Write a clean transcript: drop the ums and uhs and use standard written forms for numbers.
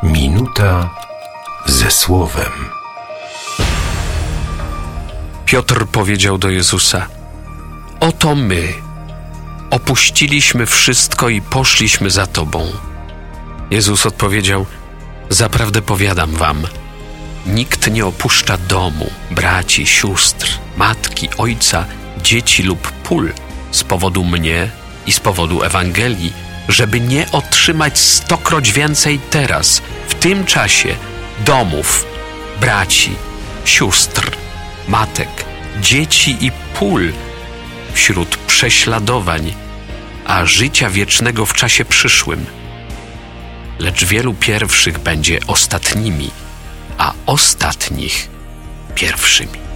Minuta ze Słowem. Piotr powiedział do Jezusa: oto my opuściliśmy wszystko i poszliśmy za Tobą. Jezus odpowiedział: zaprawdę powiadam wam, nikt nie opuszcza domu, braci, sióstr, matki, ojca, dzieci lub pól z powodu mnie i z powodu Ewangelii, żeby nie otrzymać 100-kroć więcej teraz, w tym czasie, domów, braci, sióstr, matek, dzieci i pól wśród prześladowań, a życia wiecznego w czasie przyszłym. Lecz wielu pierwszych będzie ostatnimi, a ostatnich pierwszymi.